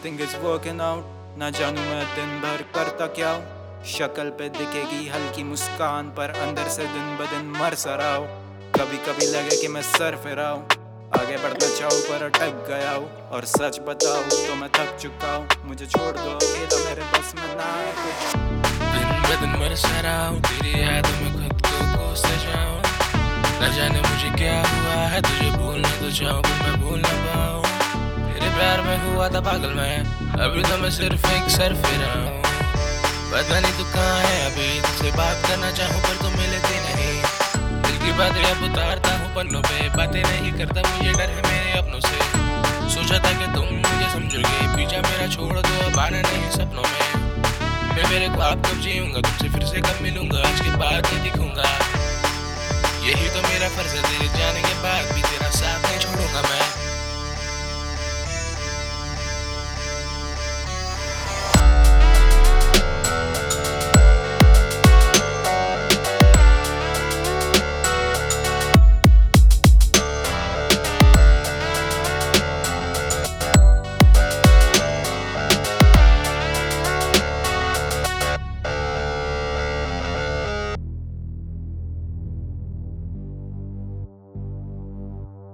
nothing is working out. ना जानू मैं दिन भर करता क्या हूँ। शक्ल पे दिखेगी हल्की मुस्कान पर अंदर से दिन ब दिन मर सा रहा हूँ। कभी कभी लगे कि मैं सर फिराऊं, आगे बढ़ता चाहूँ पर अटक गया हूँ। और सच बताऊँ तो मैं थक चुका हूँ, मुझे छोड़ दो अकेला, मेरे बस में ना है कुछ। दिन ब दिन मर सा रहा हूँ, तेरी यादों में खुद को कोस जाऊँ। न जाने मुझे क्या हुआ है, तुझे भूलना तो चाहूँ पर मैं भूल ना पाऊँ। तेरे प्यार में हुआ था पागल मैं, अभी तो मैं सिर्फ एक सर फिरा हूँ। पता नहीं तू कहाँ है अभी, तुझसे बात करना चाहूँ पर तू मिलती नहीं। दिल की बातें अब उतारता हूँ पन्नों पे, बातें नहीं करता, मुझे डर है मेरे अपनों से। सोचा था कि तुम मुझे समझोगे, पीछा मेरा छोड़ दो, अब आना नहीं सपनों में। मैं मेरे ख्वाब कब जीऊंगा, तुमसे फिर से कब मिलूंगा, आज के बाद नहीं दिखूंगा। यही तो मेरा फर्ज है, तेरे जाने के बाद भी तेरा